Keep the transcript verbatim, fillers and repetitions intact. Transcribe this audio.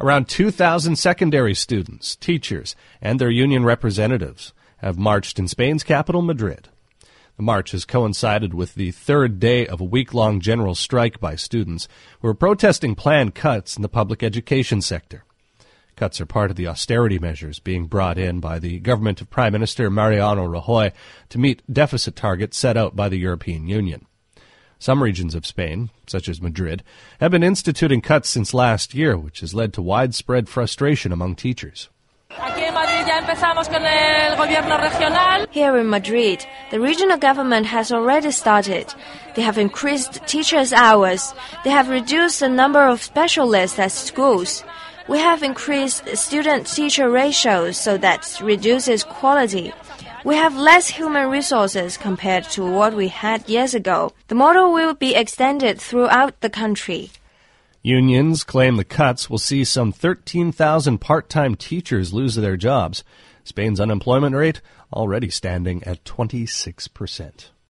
Around two thousand secondary students, teachers, and their union representatives have marched in Spain's capital, Madrid. The march has coincided with the third day of a week-long general strike by students who are protesting planned cuts in the public education sector. Cuts are part of the austerity measures being brought in by the government of Prime Minister Mariano Rajoy to meet deficit targets set out by the European Union. Some regions of Spain, such as Madrid, have been instituting cuts since last year, which has led to widespread frustration among teachers. Here in Madrid, the regional government has already started. They have increased teachers' hours. They have reduced the number of specialists at schools. We have increased student-teacher ratios so that reduces quality. We have less human resources compared to what we had years ago. The model will be extended throughout the country. Unions claim the cuts will see some thirteen thousand part-time teachers lose their jobs. Spain's unemployment rate already standing at twenty-six percent.